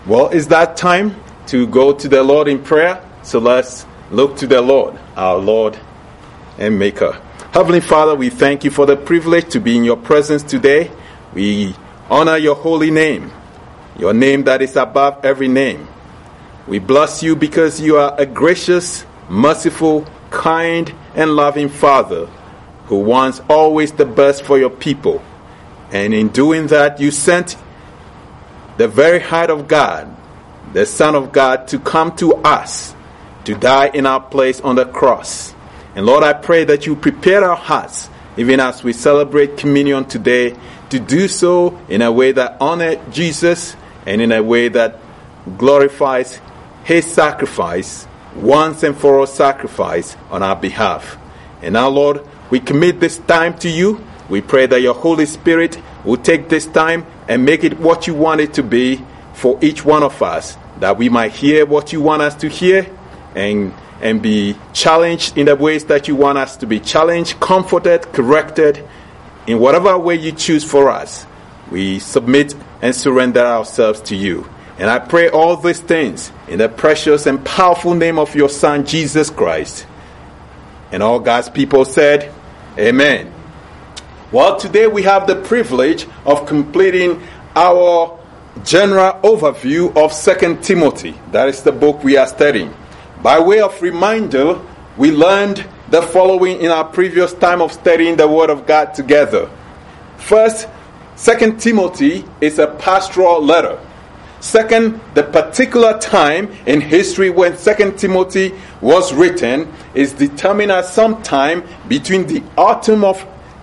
Well, it's that time to go to the Lord in prayer. So let's look to the Lord, our Lord and Maker. Heavenly Father, we thank you for the privilege to be in your presence today. We honor your holy name, your name that is above every name. We bless you because you are a gracious, merciful, kind, and loving Father who wants always the best for your people. And in doing that, you sent the very heart of God, the Son of God, to come to us, to die in our place on the cross. And Lord, I pray that you prepare our hearts, even as we celebrate communion today, to do so in a way that honors Jesus and in a way that glorifies his sacrifice, once and for all sacrifice on our behalf. And now, Lord, we commit this time to you. We pray that your Holy Spirit will take this time and make it what you want it to be for each one of us, that we might hear what you want us to hear and be challenged in the ways that you want us to be challenged, comforted, corrected, in whatever way you choose for us. We submit and surrender ourselves to you. And I pray all these things in the precious and powerful name of your Son, Jesus Christ. And all God's people said, Amen. Well, today we have the privilege of completing our general overview of 2 Timothy. That is the book we are studying. By way of reminder, we learned the following in our previous time of studying the Word of God together. First, 2 Timothy is a pastoral letter. Second, the particular time in history when 2 Timothy was written is determined as sometime between the autumn of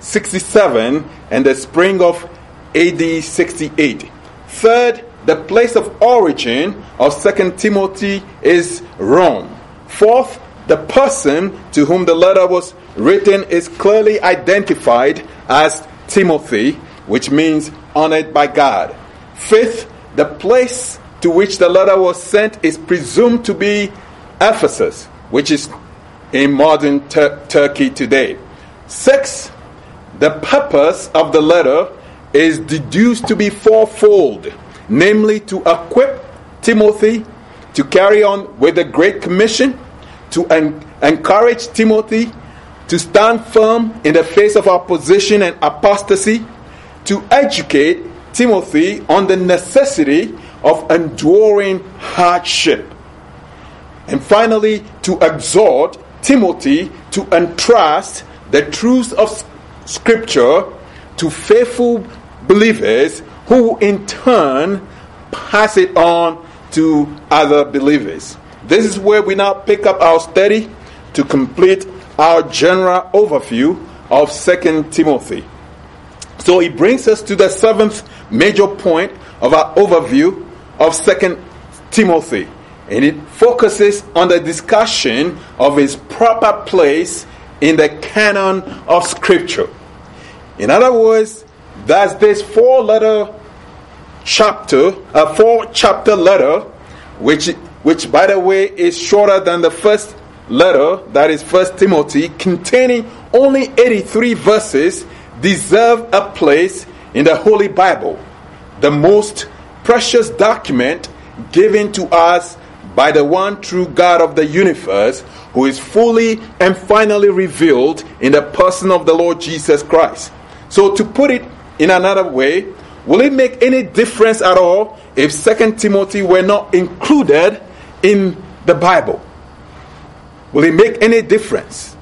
67 and the spring of AD 68. Third, the place of origin of 2 Timothy is Rome. Fourth, the person to whom the letter was written is clearly identified as Timothy, which means honored by God. Fifth, the place to which the letter was sent is presumed to be Ephesus, which is in modern Turkey today. Sixth, the purpose of the letter is deduced to be fourfold, namely to equip Timothy to carry on with the Great Commission, to encourage Timothy to stand firm in the face of opposition and apostasy, to educate Timothy on the necessity of enduring hardship, and finally to exhort Timothy to entrust the truths of Scripture to faithful believers who in turn pass it on to other believers. This is where we now pick up our study to complete our general overview of 2 Timothy. So it brings us to the seventh major point of our overview of 2 Timothy. And it focuses on the discussion of his proper place in the canon of Scripture. In other words, that's this four-chapter letter, which by the way is shorter than the first letter, that is 1 Timothy, containing only 83 verses, deserve a place in the Holy Bible, the most precious document given to us by the one true God of the universe, who is fully and finally revealed in the person of the Lord Jesus Christ. So to put it in another way, will it make any difference at all if 2 Timothy were not included in the Bible? Will it make any difference?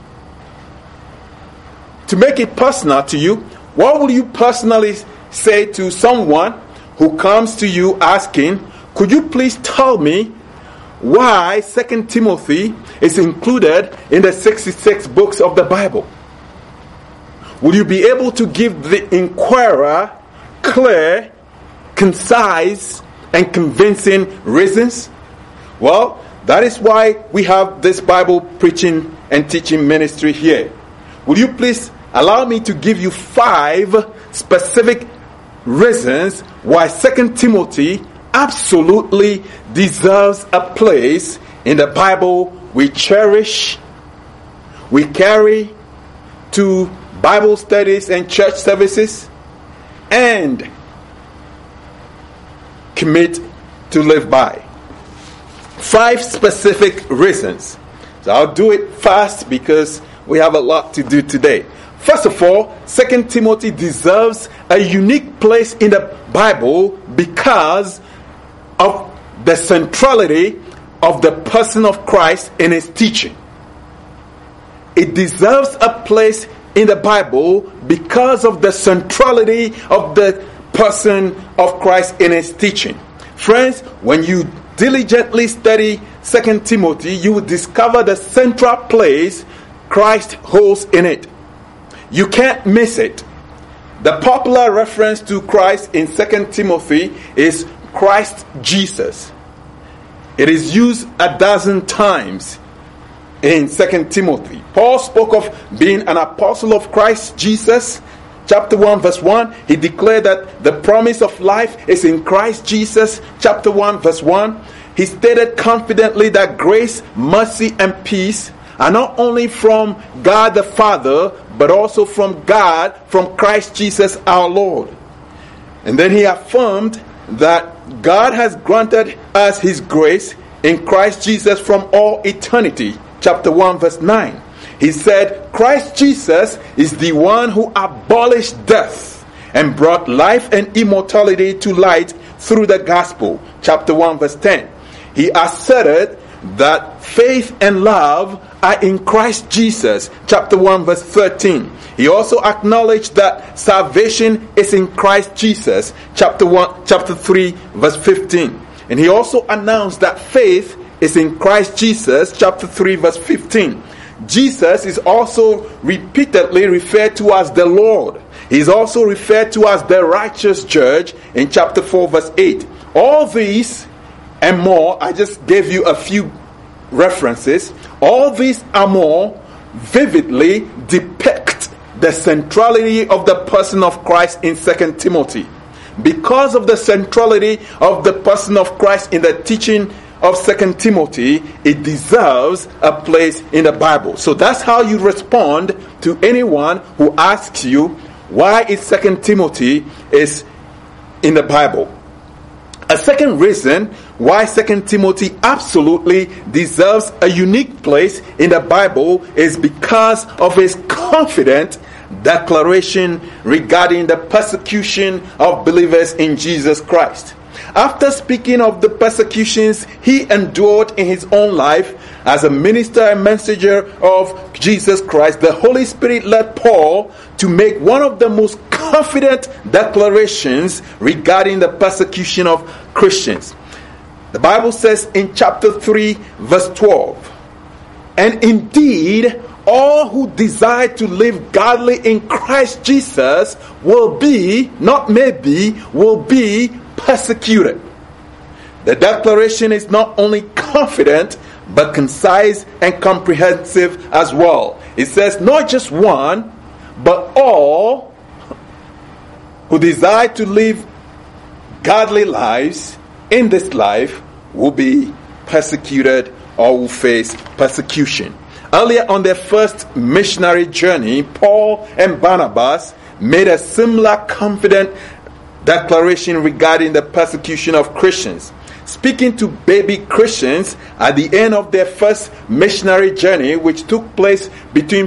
To make it personal to you, what will you personally say to someone who comes to you asking, could you please tell me why 2 Timothy is included in the 66 books of the Bible? Will you be able to give the inquirer clear, concise, and convincing reasons? Well, that is why we have this Bible preaching and teaching ministry here. Will you please allow me to give you 5 specific reasons why 2 Timothy absolutely deserves a place in the Bible we cherish, we carry to Bible studies and church services, and commit to live by. 5 specific reasons. So I'll do it fast because we have a lot to do today. First of all, 2 Timothy deserves a unique place in the Bible because of the centrality of the person of Christ in his teaching. It deserves a place in the Bible because of the centrality of the person of Christ in his teaching. Friends, when you diligently study 2 Timothy, you will discover the central place Christ holds in it. You can't miss it. The popular reference to Christ in 2 Timothy is Christ Jesus. It is used a dozen times in 2 Timothy. Paul spoke of being an apostle of Christ Jesus. Chapter 1 verse 1, he declared that the promise of life is in Christ Jesus. Chapter 1 verse 1, he stated confidently that grace, mercy, and peace are not only from God the Father, but also from God, from Christ Jesus our Lord. And then he affirmed that God has granted us his grace in Christ Jesus from all eternity. Chapter 1 verse 9. He said, Christ Jesus is the one who abolished death and brought life and immortality to light through the gospel. Chapter 1 verse 10. He asserted that faith and love are in Christ Jesus. Chapter 1 verse 13. He also acknowledged that salvation is in Christ Jesus. Chapter 3 verse 15. And he also announced that faith is in Christ Jesus. Chapter 3 verse 15. Jesus is also repeatedly referred to as the Lord. He is also referred to as the righteous judge in chapter 4 verse 8. All these and more, I just gave you a few references. All these and more vividly depict the centrality of the person of Christ in 2 Timothy. Because of the centrality of the person of Christ in the teaching of 2 Timothy, it deserves a place in the Bible. So that's how you respond to anyone who asks you why is 2 Timothy is in the Bible. A second reason why 2 Timothy absolutely deserves a unique place in the Bible is because of his confident declaration regarding the persecution of believers in Jesus Christ. After speaking of the persecutions he endured in his own life as a minister and messenger of Jesus Christ, the Holy Spirit led Paul to make one of the most confident declarations regarding the persecution of Christians. The Bible says in chapter 3 verse 12, and indeed all who desire to live godly in Christ Jesus will be, not maybe, will be persecuted. The declaration is not only confident but concise and comprehensive as well. It says not just one, but all who desire to live godly lives in this life will be persecuted or will face persecution. Earlier on their first missionary journey, Paul and Barnabas made a similar confident declaration regarding the persecution of Christians. Speaking to baby Christians at the end of their first missionary journey, which took place between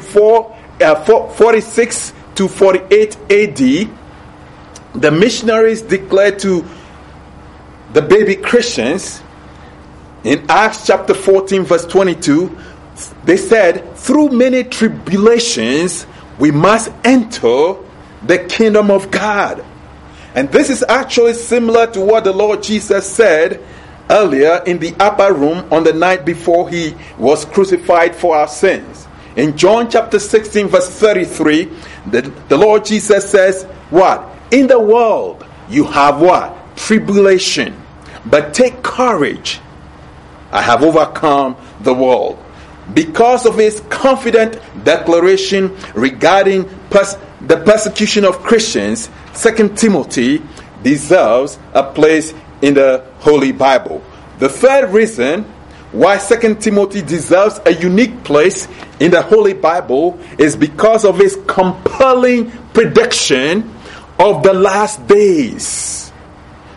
46 to 48 AD, the missionaries declared to the baby Christians in Acts chapter 14 verse 22, they said, through many tribulations we must enter the kingdom of God. And this is actually similar to what the Lord Jesus said earlier in the upper room on the night before he was crucified for our sins. In John chapter 16 verse 33, the Lord Jesus says, what? In the world you have what? Tribulation. But take courage. I have overcome the world. Because of his confident declaration regarding the persecution of Christians, 2 Timothy deserves a place in the Holy Bible. The third reason why 2 Timothy deserves a unique place in the Holy Bible is because of his compelling prediction of the last days.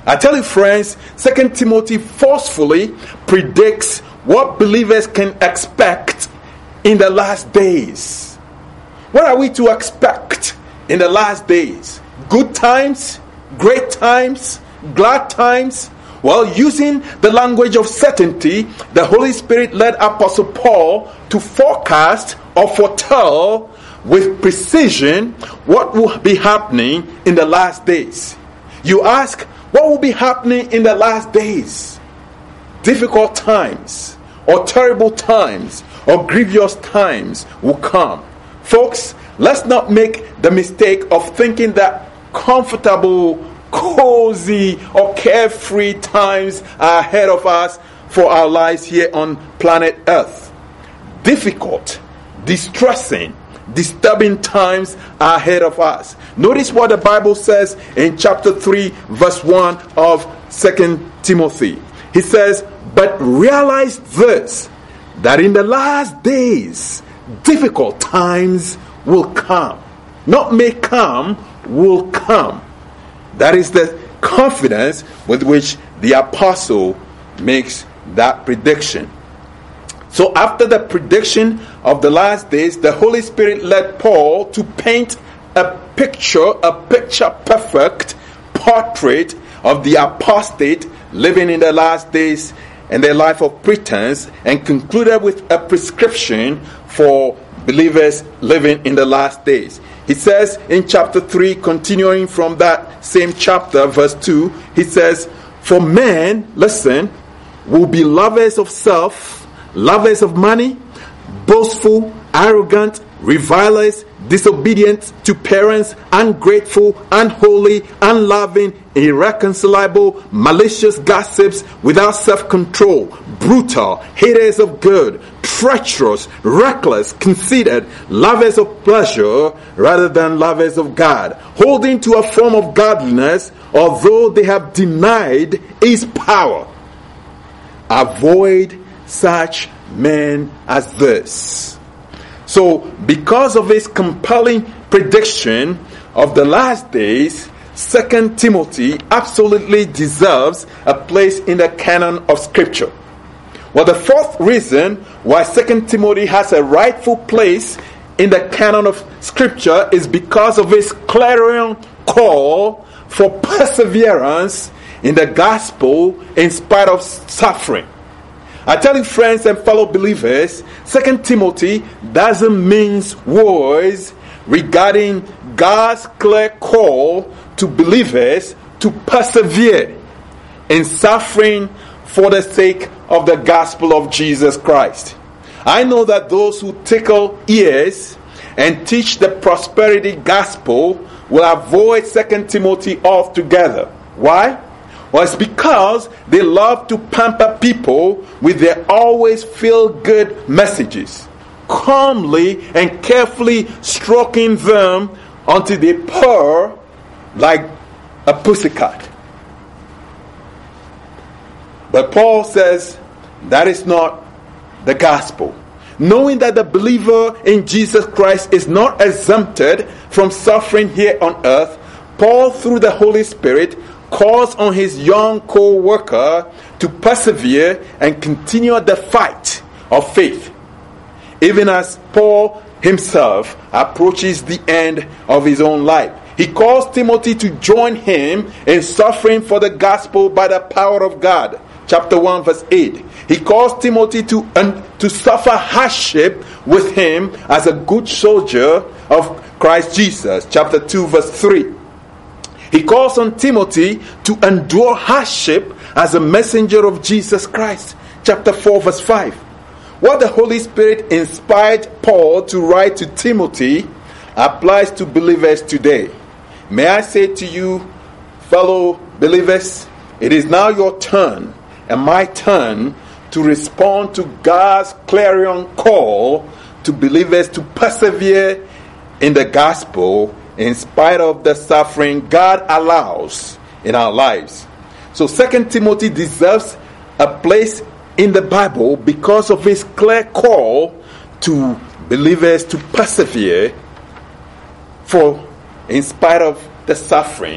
I tell you, friends, 2 Timothy forcefully predicts what believers can expect in the last days. What are we to expect in the last days? Good times? Great times? Glad times? Well, using the language of certainty, the Holy Spirit led Apostle Paul to forecast or foretell with precision what will be happening in the last days. You ask, what will be happening in the last days? Difficult times, or terrible times, or grievous times will come. Folks, let's not make the mistake of thinking that comfortable, cozy, or carefree times are ahead of us for our lives here on planet Earth. Difficult, distressing, disturbing times are ahead of us. Notice what the Bible says in chapter 3, verse 1 of 2 Timothy. He says, "But realize this, that in the last days, difficult times will come." Not may come, will come. That is the confidence with which the apostle makes that prediction. So after the prediction of the last days, the Holy Spirit led Paul to paint a picture perfect portrait of the apostate living in the last days and their life of pretense, and concluded with a prescription for believers living in the last days. He says in chapter 3, continuing from that same chapter, verse 2, he says, "For men," listen, "will be lovers of self, lovers of money, boastful, arrogant, revilers, disobedient to parents, ungrateful, unholy, unloving, irreconcilable, malicious gossips, without self-control, brutal, haters of good, treacherous, reckless, conceited, lovers of pleasure rather than lovers of God, holding to a form of godliness, although they have denied its power. Avoid such men as this." So, because of his compelling prediction of the last days, 2 Timothy absolutely deserves a place in the canon of Scripture. Well, the fourth reason why 2 Timothy has a rightful place in the canon of Scripture is because of his clarion call for perseverance in the gospel in spite of suffering. I tell you, friends and fellow believers, 2 Timothy doesn't mince words regarding God's clear call to believers to persevere in suffering for the sake of the gospel of Jesus Christ. I know that those who tickle ears and teach the prosperity gospel will avoid 2 Timothy altogether. Why? Well, it's because they love to pamper people with their always feel-good messages, calmly and carefully stroking them until they purr like a pussycat. But Paul says that is not the gospel. Knowing that the believer in Jesus Christ is not exempted from suffering here on earth, Paul, through the Holy Spirit, calls on his young co-worker to persevere and continue the fight of faith, even as Paul himself approaches the end of his own life. He calls Timothy to join him in suffering for the gospel by the power of God. Chapter 1, verse 8. He calls Timothy to suffer hardship with him as a good soldier of Christ Jesus. Chapter 2, verse 3. He calls on Timothy to endure hardship as a messenger of Jesus Christ. Chapter 4, verse 5. What the Holy Spirit inspired Paul to write to Timothy applies to believers today. May I say to you, fellow believers, it is now your turn and my turn to respond to God's clarion call to believers to persevere in the gospel in spite of the suffering God allows in our lives. So 2 Timothy deserves a place in the Bible because of his clear call to believers to persevere in spite of the suffering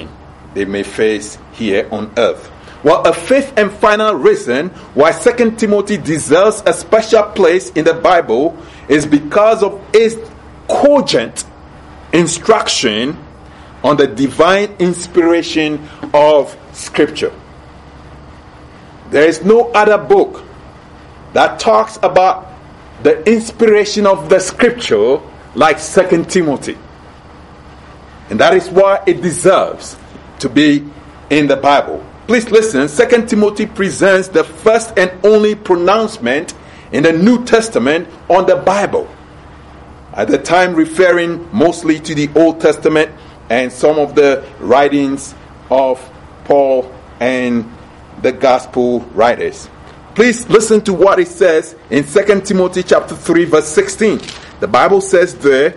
they may face here on earth. Well, a fifth and final reason why 2 Timothy deserves a special place in the Bible is because of its cogent instruction on the divine inspiration of Scripture. There is no other book that talks about the inspiration of the Scripture like 2 Timothy. And that is why it deserves to be in the Bible. Please listen, 2 Timothy presents the first and only pronouncement in the New Testament on the Bible. At the time referring mostly to the Old Testament and some of the writings of Paul and the Gospel writers. Please listen to what it says in 2 Timothy chapter 3 verse 16. The Bible says there,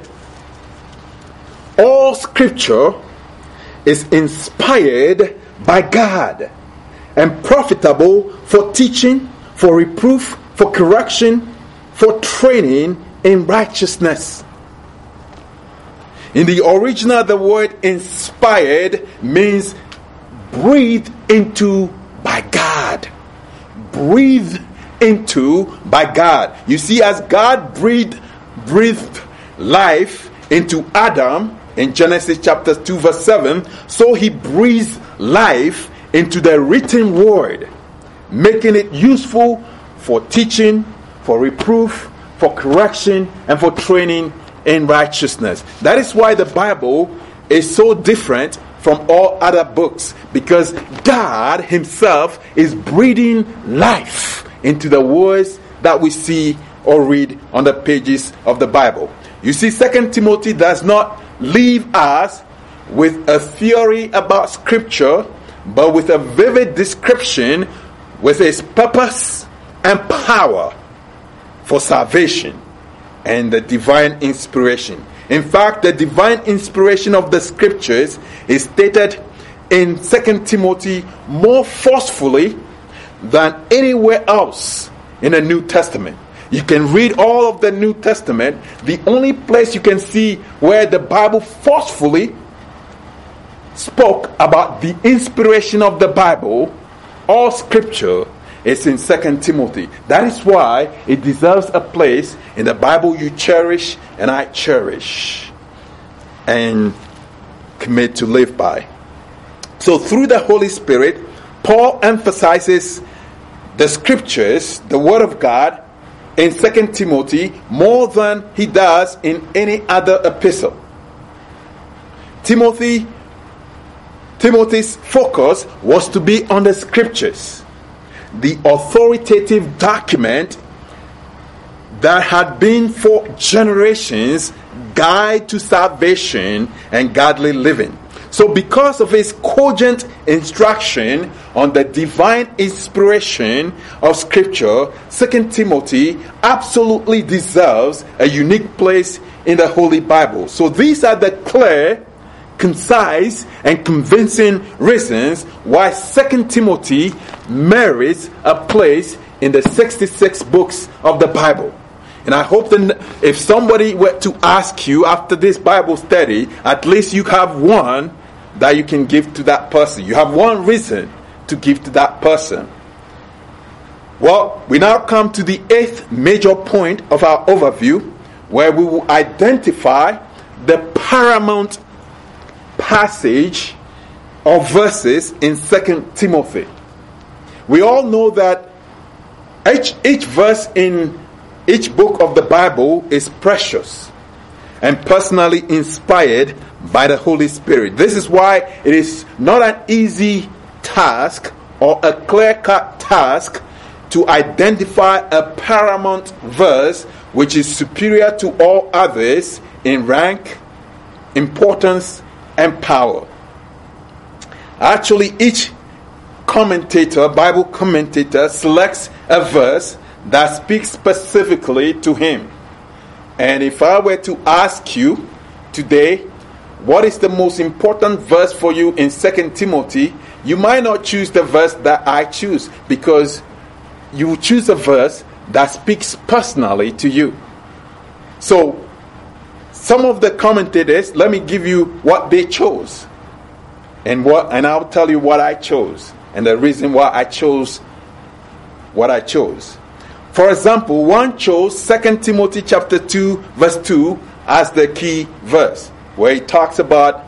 all Scripture is inspired by God and profitable for teaching, for reproof, for correction, for training in righteousness. In the original, the word inspired means breathed into by God. Breathed into by God. You see, as God breathed life into Adam in Genesis chapter 2 verse 7, so he breathed life into the written word, making it useful for teaching, for reproof, for correction, and for training in righteousness. That is why the Bible is so different from all other books, because God himself is breathing life into the words that we see or read on the pages of the Bible. You see, 2 Timothy does not leave us with a theory about Scripture, but with a vivid description with its purpose and power for salvation and the divine inspiration. In fact, the divine inspiration of the Scriptures is stated in 2 Timothy more forcefully than anywhere else in the New Testament. You can read all of the New Testament. The only place you can see where the Bible forcefully spoke about the inspiration of the Bible, all Scripture, is in 2 Timothy. That is why it deserves a place in the Bible you cherish and I cherish and commit to live by. So through the Holy Spirit, Paul emphasizes the Scriptures, the Word of God, in 2 Timothy more than he does in any other epistle. Timothy's focus was to be on the Scriptures, the authoritative document that had been for generations guide to salvation and godly living. So because of his cogent instruction on the divine inspiration of Scripture, 2 Timothy absolutely deserves a unique place in the Holy Bible. So these are the clear, concise, and convincing reasons why 2 Timothy merits a place in the 66 books of the Bible. And I hope that if somebody were to ask you after this Bible study, at least you have one that you can give to that person. You have one reason to give to that person. Well, we now come to the 8th major point of our overview, where we will identify the paramount passage or verses in 2 Timothy. We all know that each verse in each book of the Bible is precious and personally inspired by the Holy Spirit. This is why it is not an easy task or a clear-cut task to identify a paramount verse which is superior to all others in rank, importance, and power. Actually, each Bible commentator selects a verse that speaks specifically to him. And if I were to ask you today, what is the most important verse for you in 2 Timothy? You might not choose the verse that I choose, because you will choose a verse that speaks personally to you. So, some of the commentators, let me give you what they chose. And I'll tell you what I chose and the reason why I chose what I chose. For example, one chose 2 Timothy chapter 2 verse 2 as the key verse, where it talks about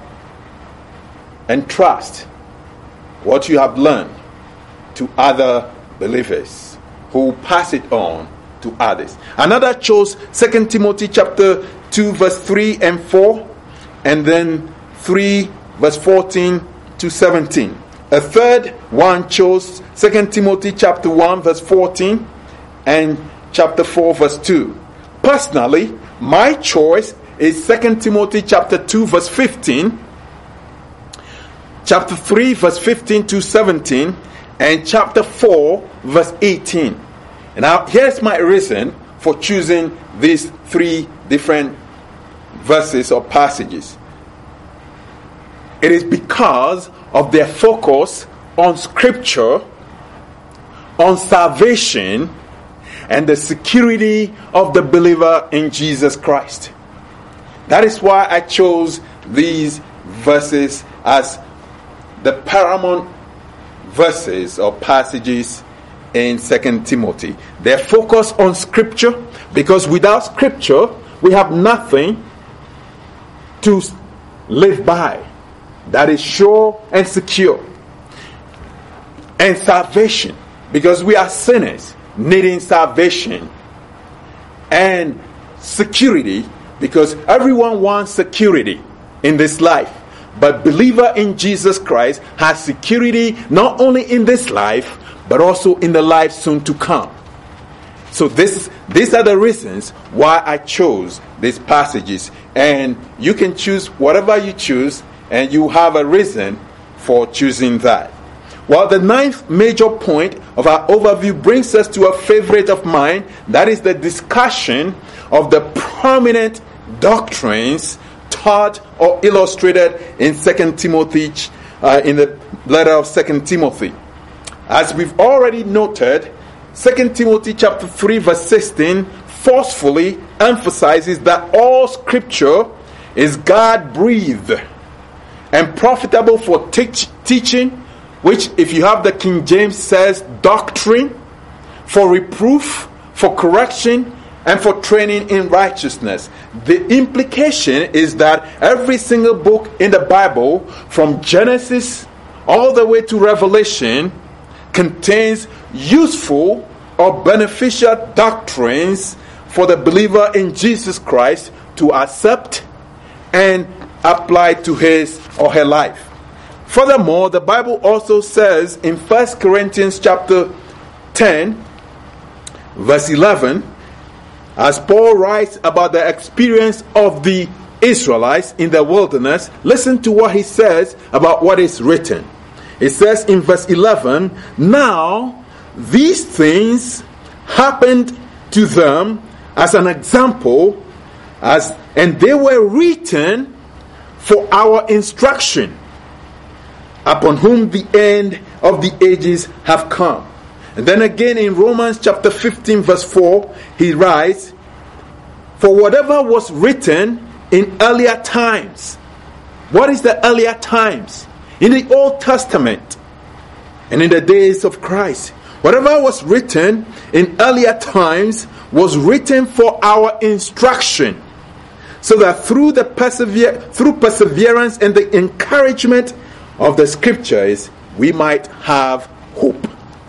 entrust what you have learned to other believers who pass it on to others. Another chose 2 Timothy chapter 2 verse 3 and 4, and then 3 verse 14 to 17. A third one chose 2 Timothy chapter 1 verse 14 and chapter 4 verse 2. Personally, my choice is 2 Timothy chapter 2 verse 15, chapter 3 verse 15 to 17, and chapter 4 verse 18. And now here's my reason for choosing these three different verses or passages. It is because of their focus on Scripture, on salvation, and the security of the believer in Jesus Christ. That is why I chose these verses as the paramount verses or passages in 2 Timothy. They focus on Scripture, because without Scripture we have nothing to live by that is sure and secure. And salvation, because we are sinners needing salvation. And security, because everyone wants security in this life. But believer in Jesus Christ has security not only in this life, but also in the life soon to come. So these are the reasons why I chose these passages. And you can choose whatever you choose, and you have a reason for choosing that. Well, the ninth major point of our overview brings us to a favorite of mine. That is the discussion of the prominent doctrines taught or illustrated in 2 Timothy, in the letter of 2 Timothy. As we've already noted, 2 Timothy chapter 3 verse 16 forcefully emphasizes that all Scripture is God-breathed and profitable for teaching, which, if you have the King James, says doctrine, for reproof, for correction, and for training in righteousness. The implication is that every single book in the Bible, from Genesis all the way to Revelation, contains useful or beneficial doctrines for the believer in Jesus Christ to accept and apply to his or her life. Furthermore, the Bible also says in 1 Corinthians chapter 10 verse 11, as Paul writes about the experience of the Israelites in the wilderness, listen to what he says about what is written. It says in verse 11, "Now these things happened to them as an example, and they were written for our instruction, upon whom the end of the ages have come." And then again in Romans chapter 15 verse 4, he writes, "For whatever was written in earlier times." What is the earlier times? In the Old Testament and in the days of Christ. Whatever was written in earlier times was written for our instruction, so that through perseverance and the encouragement of the Scriptures, we might have hope.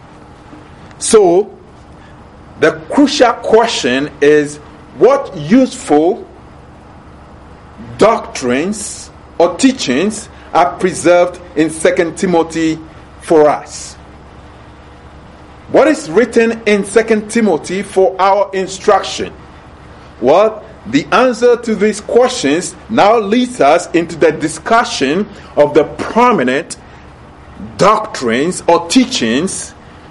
So, the crucial question is, what useful doctrines or teachings are preserved in 2 Timothy for us? What is written in 2 Timothy for our instruction? Well, the answer to these questions now leads us into the discussion of the prominent doctrines or teachings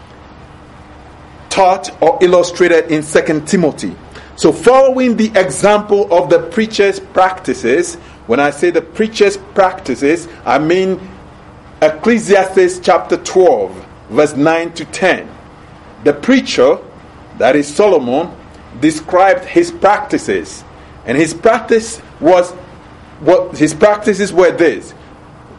taught or illustrated in 2 Timothy. So, following the example of the preacher's practices, when I say the preacher's practices, I mean Ecclesiastes chapter 12, verse 9 to 10. The preacher, that is Solomon, described his practices, and his practices were this: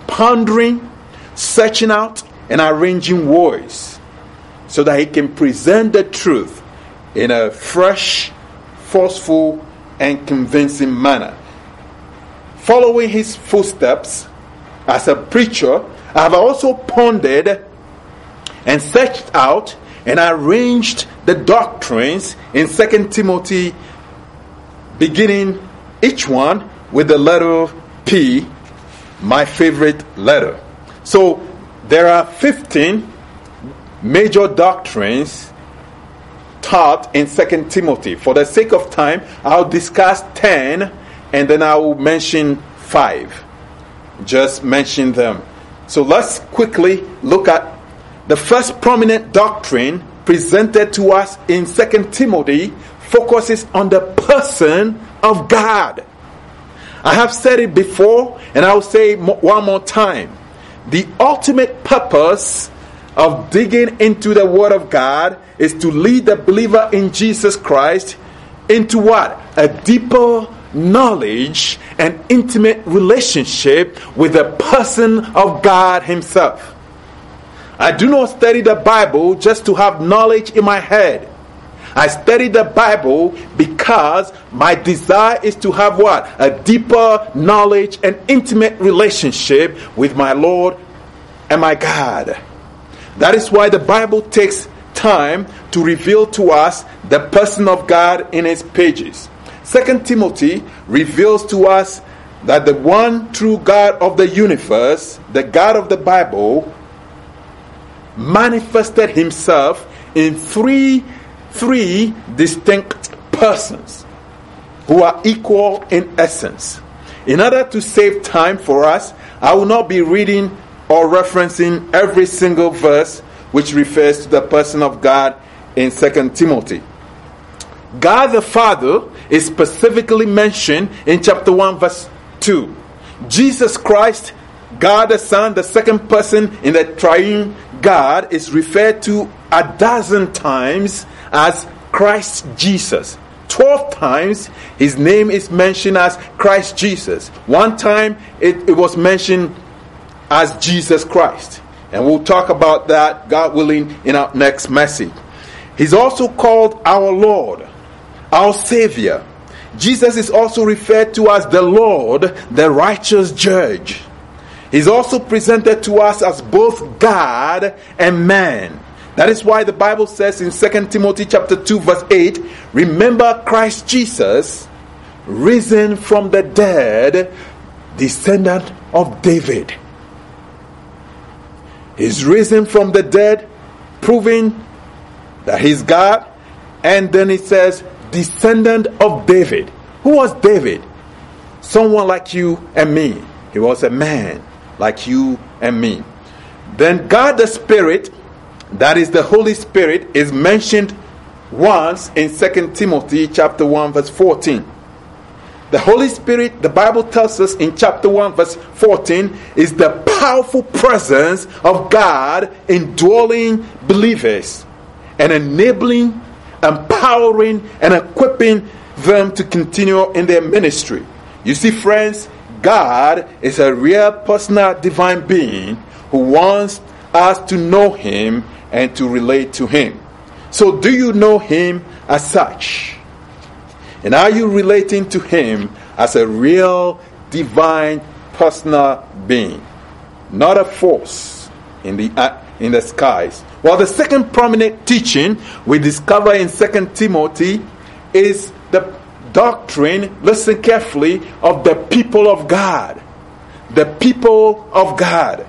pondering, searching out, and arranging words so that he can present the truth in a fresh, forceful, and convincing manner. Following his footsteps as a preacher, I have also pondered and searched out and arranged the doctrines in 2 Timothy, beginning each one with the letter P, my favorite letter. So there are 15 major doctrines taught in 2 Timothy. For the sake of time, I'll discuss 10 and then I will mention 5. Just mention them. So let's quickly look at the first prominent doctrine presented to us in 2 Timothy. Focuses on the person of God. I have said it before and I'll say one more time. The ultimate purpose of digging into the Word of God is to lead the believer in Jesus Christ into what? A deeper knowledge and intimate relationship with the person of God himself. I do not study the Bible just to have knowledge in my head. I study the Bible because my desire is to have what? A deeper knowledge and intimate relationship with my Lord and my God. That is why the Bible takes time to reveal to us the person of God in its pages. 2 Timothy reveals to us that the one true God of the universe, the God of the Bible, manifested himself in three distinct persons who are equal in essence. In order to save time for us, I will not be reading or referencing every single verse which refers to the person of God in 2 Timothy. God the Father is specifically mentioned in chapter 1 verse 2. Jesus Christ, God the Son, the second person in the triune God, is referred to 12 times as Christ Jesus. 12 times his name is mentioned as Christ Jesus. One time it was mentioned as Jesus Christ. And we'll talk about that, God willing, in our next message. He's also called our Lord, our Savior. Jesus is also referred to as the Lord, the righteous judge. He's also presented to us as both God and man. That is why the Bible says in 2 Timothy chapter 2 verse 8, remember Christ Jesus, risen from the dead, descendant of David. He's risen from the dead, proving that he's God. And then it says, descendant of David. Who was David? Someone like you and me. He was a man like you and me. Then God the Spirit, that is the Holy Spirit, is mentioned once in 2 Timothy chapter 1 verse 14. The Holy Spirit, the Bible tells us in chapter 1 verse 14, is the powerful presence of God indwelling believers and enabling, empowering, and equipping them to continue in their ministry. You see, friends, God is a real personal divine being who wants us to know him and to relate to him. So do you know him as such? And are you relating to him as a real divine personal being? Not a force in the skies. Well, the second prominent teaching we discover in 2 Timothy is the doctrine, listen carefully, of the people of God. The people of God.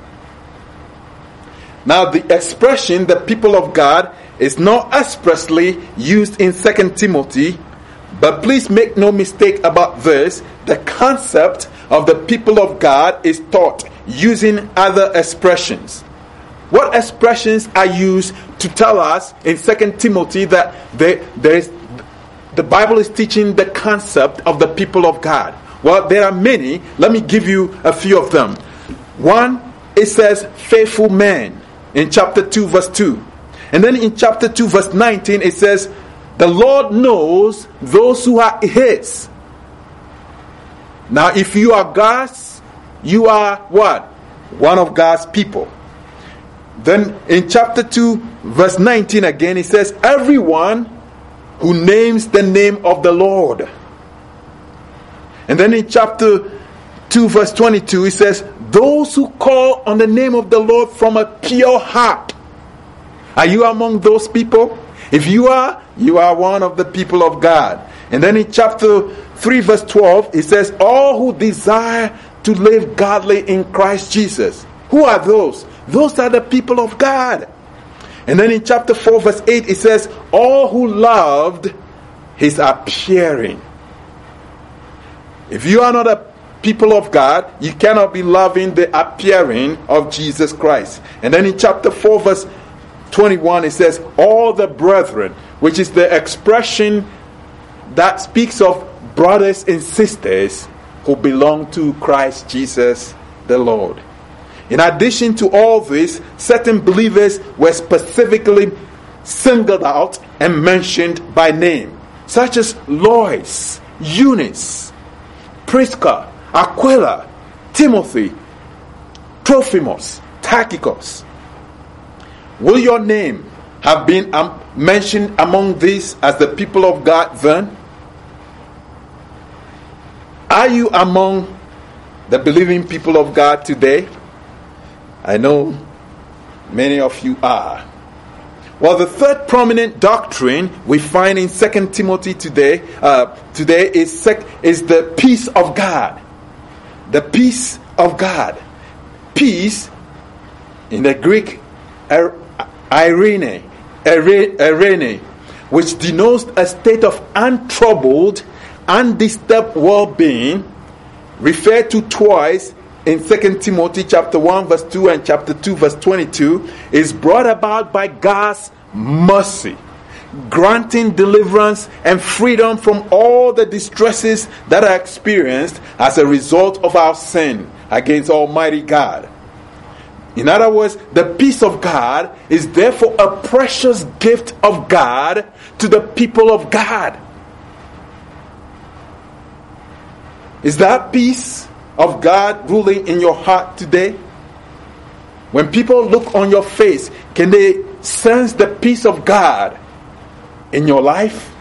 Now, the expression, the people of God, is not expressly used in 2 Timothy, but please make no mistake about this. The concept of the people of God is taught using other expressions. What expressions are used to tell us in 2 Timothy that the Bible is teaching the concept of the people of God? Well, there are many. Let me give you a few of them. One, it says faithful men in chapter 2 verse 2. And then in chapter 2 verse 19 it says, the Lord knows those who are his. Now if you are God's, you are what? one of God's people. Then in chapter 2, verse 19 again, it says, everyone who names the name of the Lord. And then in chapter 2, verse 22, it says, those who call on the name of the Lord from a pure heart. Are you among those people? If you are one of the people of God. And then in chapter 3, verse 12, it says, all who desire to live godly in Christ Jesus. Who are those? Those are the people of God. And then in chapter 4, verse 8, it says, all who loved his appearing. If you are not a people of God, you cannot be loving the appearing of Jesus Christ. And then in chapter 4, verse 21, it says, all the brethren, which is the expression that speaks of brothers and sisters who belong to Christ Jesus the Lord. In addition to all this, certain believers were specifically singled out and mentioned by name, such as Lois, Eunice, Prisca, Aquila, Timothy, Trophimus, Tychicus. Will your name have been mentioned among these as the people of God then? Are you among the believing people of God today? I know many of you are. Well, the third prominent doctrine we find in 2 Timothy today is the peace of God. The peace of God. Peace, in the Greek, eirene, which denotes a state of untroubled, undisturbed well-being, referred to twice in 2 Timothy chapter 1 verse 2 and chapter 2 verse 22, is brought about by God's mercy, granting deliverance and freedom from all the distresses that are experienced as a result of our sin against Almighty God. In other words, the peace of God is therefore a precious gift of God to the people of God. Is that peace of God ruling in your heart today? When people look on your face, can they sense the peace of God in your life?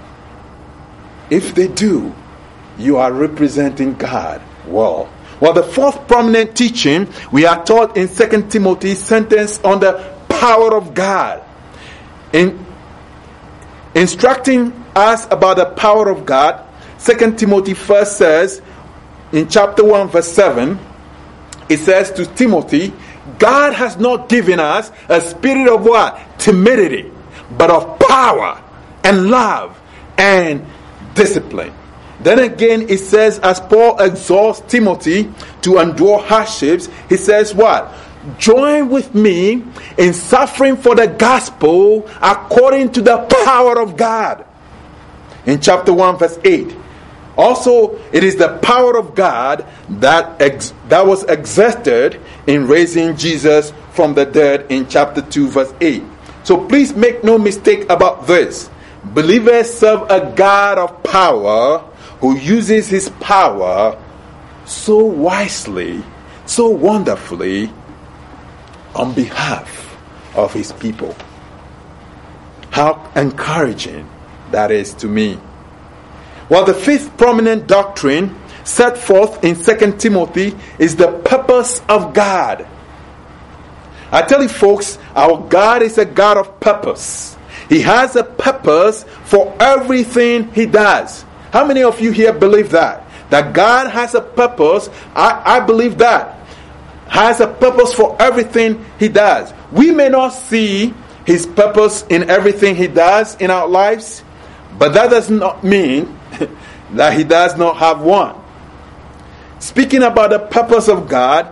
If they do, you are representing God well. Well, the fourth prominent teaching we are taught in 2 Timothy centers on the power of God. In instructing us about the power of God, 2 Timothy first says, in chapter 1 verse 7, it says to Timothy, God has not given us a spirit of what? Timidity, but of power and love and discipline. Then again it says, as Paul exhorts Timothy to endure hardships, he says what? Join with me in suffering for the gospel according to the power of God. In chapter 1 verse 8. Also, it is the power of God that was exerted in raising Jesus from the dead in chapter 2 verse 8. So please make no mistake about this. Believers serve a God of power who uses his power so wisely, so wonderfully on behalf of his people. How encouraging that is to me. Well, the fifth prominent doctrine set forth in 2 Timothy is the purpose of God. I tell you folks, our God is a God of purpose. He has a purpose for everything he does. How many of you here believe that? That God has a purpose? I believe that. Has a purpose for everything he does. We may not see his purpose in everything he does in our lives, but that does not mean that he does not have one. Speaking about the purpose of God,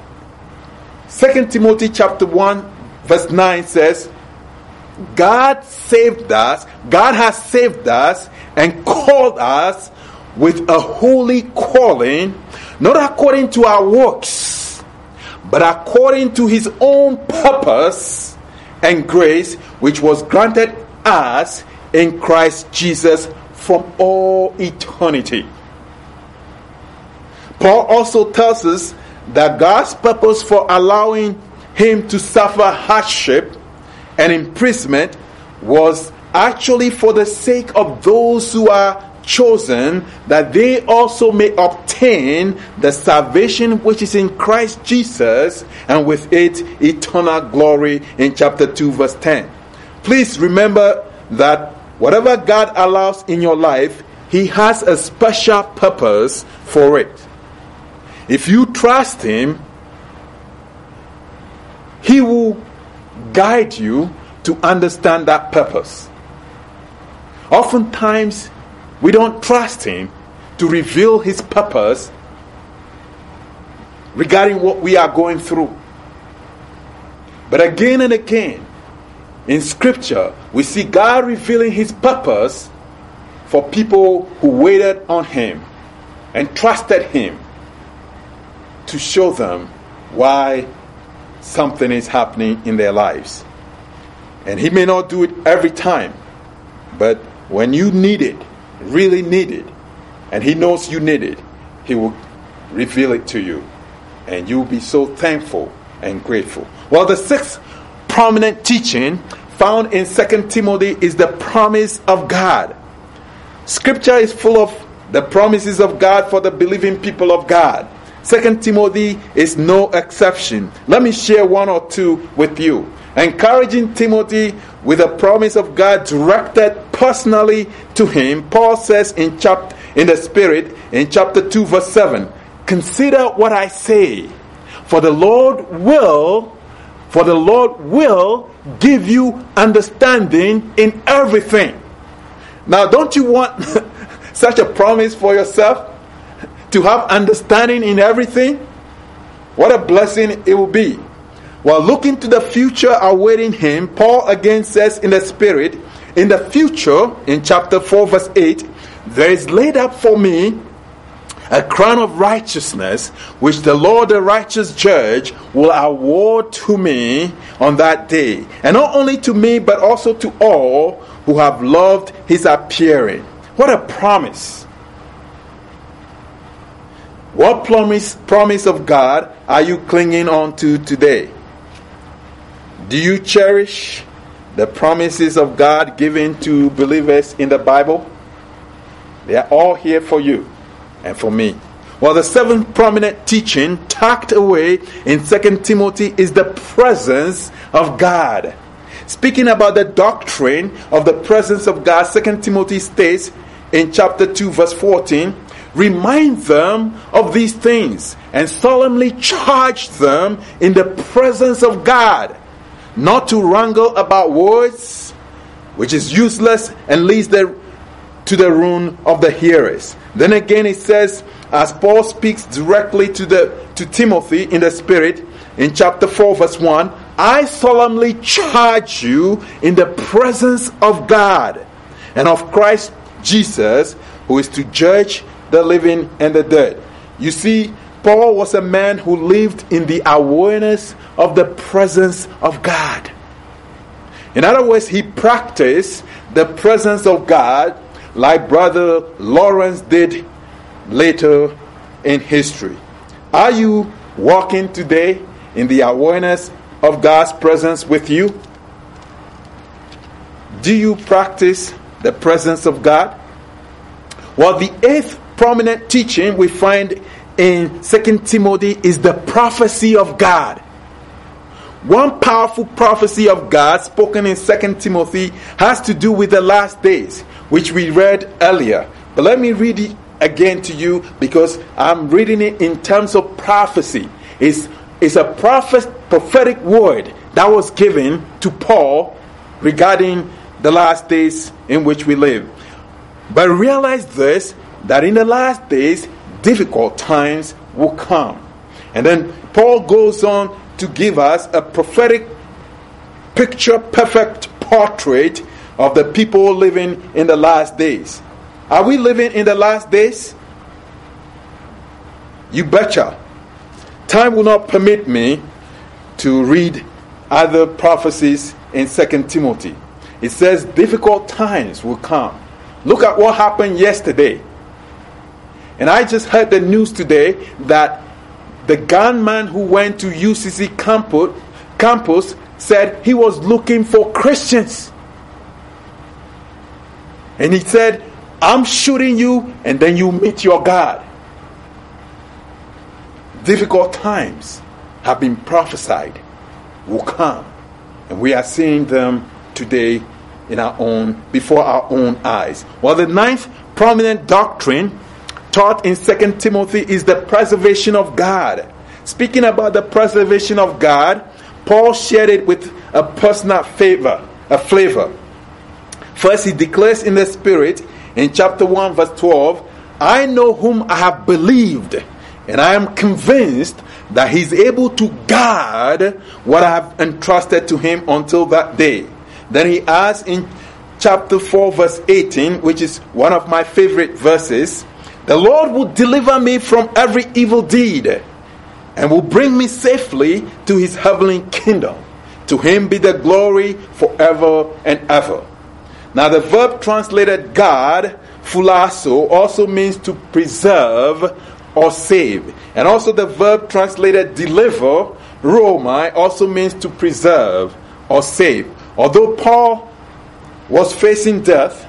2 Timothy chapter 1 verse 9 says, God has saved us and called us with a holy calling, not according to our works, but according to his own purpose and grace, which was granted us in Christ Jesus from all eternity. Paul also tells us that God's purpose for allowing him to suffer hardship and imprisonment was actually for the sake of those who are chosen, that they also may obtain the salvation which is in Christ Jesus, and with it eternal glory, in chapter 2 verse 10. Please remember that whatever God allows in your life, he has a special purpose for it. If you trust him, he will guide you to understand that purpose. Oftentimes, we don't trust him to reveal his purpose regarding what we are going through. But again and again, in Scripture, we see God revealing his purpose for people who waited on him and trusted him to show them why something is happening in their lives. And he may not do it every time, but when you need it, really need it, and he knows you need it, he will reveal it to you, and you'll be so thankful and grateful. Well, the sixth prominent teaching found in 2 Timothy is the promise of God. Scripture is full of the promises of God for the believing people of God. 2 Timothy is no exception. Let me share one or two with you. Encouraging Timothy with a promise of God directed personally to him, Paul says in the Spirit, in chapter 2 verse 7, "Consider what I say, for the Lord will give you understanding in everything." Now, don't you want such a promise for yourself? To have understanding in everything? What a blessing it will be. While looking to the future awaiting him, Paul again says in the Spirit, in the future, in chapter 4 verse 8, "There is laid up for me a crown of righteousness, which the Lord the righteous judge will award to me on that day. And not only to me, but also to all who have loved his appearing." What a promise. What promise of God are you clinging on to today? Do you cherish the promises of God given to believers in the Bible? They are all here for you and for me. Well, the seventh prominent teaching tucked away in 2 Timothy is the presence of God. Speaking about the doctrine of the presence of God, 2 Timothy states in chapter 2 verse 14, "Remind them of these things and solemnly charge them in the presence of God, not to wrangle about words, which is useless and leads to the ruin of the hearers." Then again it says, as Paul speaks directly to Timothy in the Spirit, in chapter 4 verse 1, "I solemnly charge you in the presence of God and of Christ Jesus, who is to judge the living and the dead." You see, Paul was a man who lived in the awareness of the presence of God. In other words, he practiced the presence of God like Brother Lawrence did later in history. Are you walking today in the awareness of God's presence with you? Do you practice the presence of God? Well, the eighth prominent teaching we find in 2 Timothy is the prophecy of God. One powerful prophecy of God spoken in 2 Timothy has to do with the last days, which we read earlier. But let me read it again to you because I'm reading it in terms of prophecy. It's a prophetic word that was given to Paul regarding the last days in which we live. But realize this, that in the last days, difficult times will come. And then Paul goes on to give us a prophetic picture, perfect portrait of the people living in the last days. Are we living in the last days? You betcha. Time will not permit me to read other prophecies in 2 Timothy. It says difficult times will come. Look at what happened yesterday. And I just heard the news today that the gunman who went to UCC campus said he was looking for Christians. And he said, I'm shooting you and then you meet your God. Difficult times have been prophesied will come. And we are seeing them today before our own eyes. Well, the ninth prominent doctrine taught in 2 Timothy is the preservation of God. Speaking about the preservation of God, Paul shared it with a personal flavor. First, he declares in the Spirit in chapter 1 verse 12, I know whom I have believed, and I am convinced that he is able to guard what I have entrusted to him until that day. Then he adds in chapter 4 verse 18, which is one of my favorite verses, the Lord will deliver me from every evil deed and will bring me safely to his heavenly kingdom. To him be the glory forever and ever. Now the verb translated guard, phulasso, also means to preserve or save. And also the verb translated deliver, romai, also means to preserve or save. Although Paul was facing death,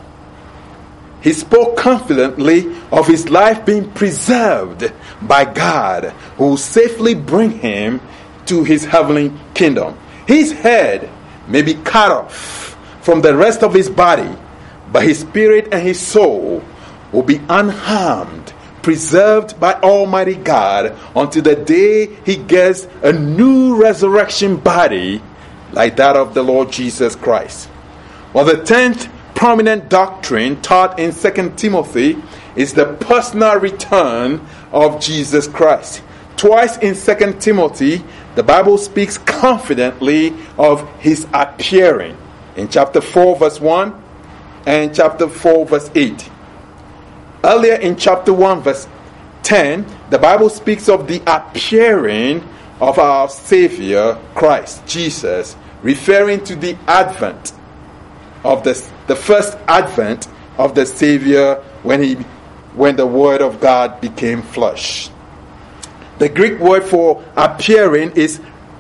he spoke confidently of his life being preserved by God, who will safely bring him to his heavenly kingdom. His head may be cut off from the rest of his body, but his spirit and his soul will be unharmed, preserved by Almighty God until the day he gets a new resurrection body like that of the Lord Jesus Christ. Well, the 10th prominent doctrine taught in 2 Timothy is the personal return of Jesus Christ. Twice in 2 Timothy, the Bible speaks confidently of his appearing. In chapter 4 verse 1 and chapter 4 verse 8. Earlier in chapter 1 verse 10, the Bible speaks of the appearing of our Savior Christ Jesus, referring to the advent of the first advent of the Savior when the Word of God became flesh. The Greek word for appearing is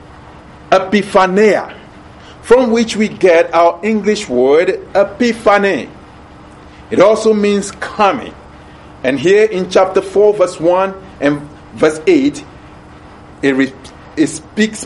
epiphania, from which we get our English word epiphany. It also means coming. And here in chapter 4 verse 1 and verse 8, it speaks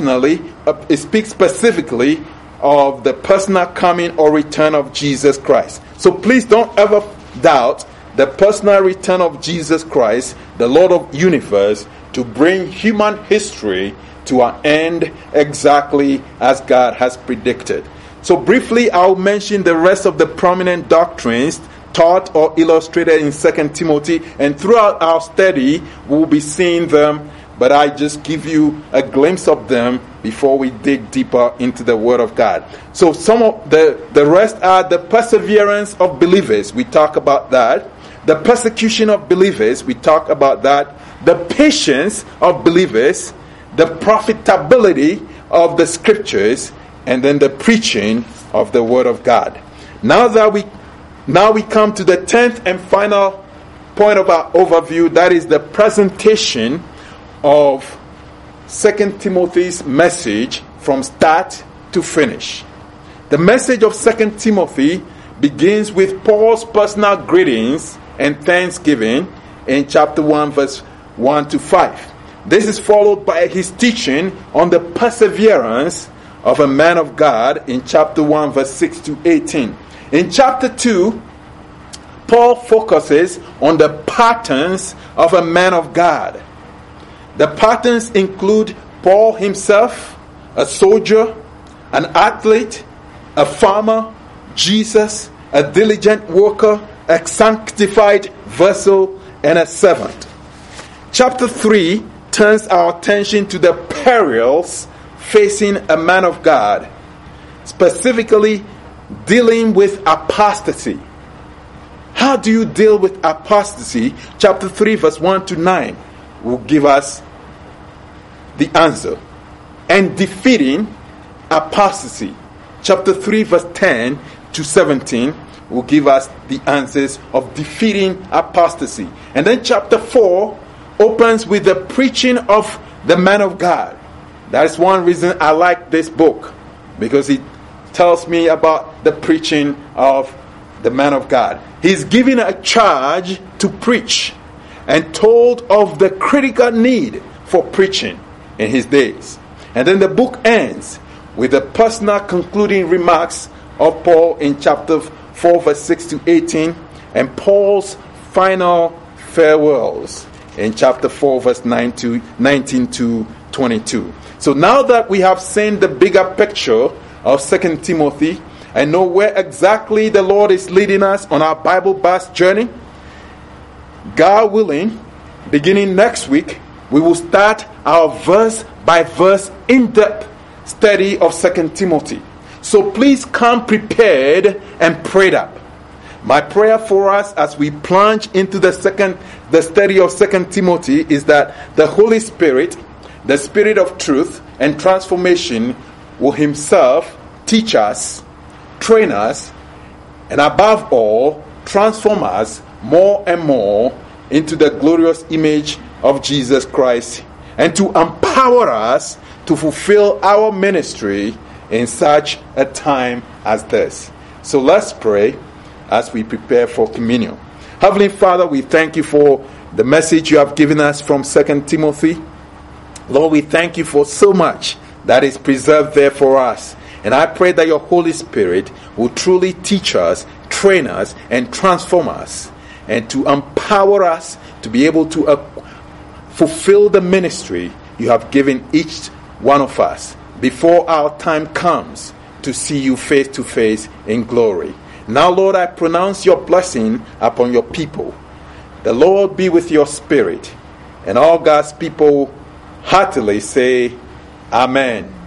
specifically of the personal coming or return of Jesus Christ. So please don't ever doubt the personal return of Jesus Christ, the Lord of the universe, to bring human history to an end exactly as God has predicted. So briefly, I'll mention the rest of the prominent doctrines taught or illustrated in 2 Timothy, and throughout our study we'll be seeing them, but I just give you a glimpse of them before we dig deeper into the Word of God. So some of the rest are the perseverance of believers. We talk about that. The persecution of believers. We talk about that. The patience of believers. The profitability of the scriptures, and then the preaching of the Word of God. Now we come to the 10th and final point of our overview, that is the presentation of 2 Timothy's message from start to finish. The message of 2 Timothy begins with Paul's personal greetings and thanksgiving in chapter 1 verse 1 to 5. This is followed by his teaching on the perseverance of a man of God in chapter 1 verse 6 to 18. In chapter 2, Paul focuses on the patterns of a man of God. The patterns include Paul himself, a soldier, an athlete, a farmer, Jesus, a diligent worker, a sanctified vessel, and a servant. Chapter 3 turns our attention to the perils facing a man of God, specifically dealing with apostasy. How do you deal with apostasy? Chapter 3 verse 1 to 9 will give us the answer. And defeating apostasy. Chapter 3 verse 10 to 17 will give us the answers of defeating apostasy. And then chapter 4 opens with the preaching of the man of God. That's one reason I like this book, because it tells me about the preaching of the man of God. He's given a charge to preach and told of the critical need for preaching in his days. And then the book ends with the personal concluding remarks of Paul in chapter 4 verse 6 to 18, and Paul's final farewells in chapter 4 verse 19 to 22. So now that we have seen the bigger picture of 2 Timothy and know where exactly the Lord is leading us on our Bible bus journey, God willing, beginning next week, we will start our verse by verse in-depth study of 2 Timothy. So please come prepared and prayed up. My prayer for us as we plunge into the study of 2 Timothy is that the Holy Spirit, the Spirit of truth and transformation, will himself teach us, train us, and above all, transform us more and more into the glorious image of Jesus Christ, and to empower us to fulfill our ministry in such a time as this. So let's pray as we prepare for communion. Heavenly Father, we thank you for the message you have given us from 2 Timothy. Lord, we thank you for so much that is preserved there for us. And I pray that your Holy Spirit will truly teach us, train us, and transform us, and to empower us to be able to fulfill the ministry you have given each one of us before our time comes to see you face to face in glory. Now, Lord, I pronounce your blessing upon your people. The Lord be with your spirit. And all God's people heartily say, Amen.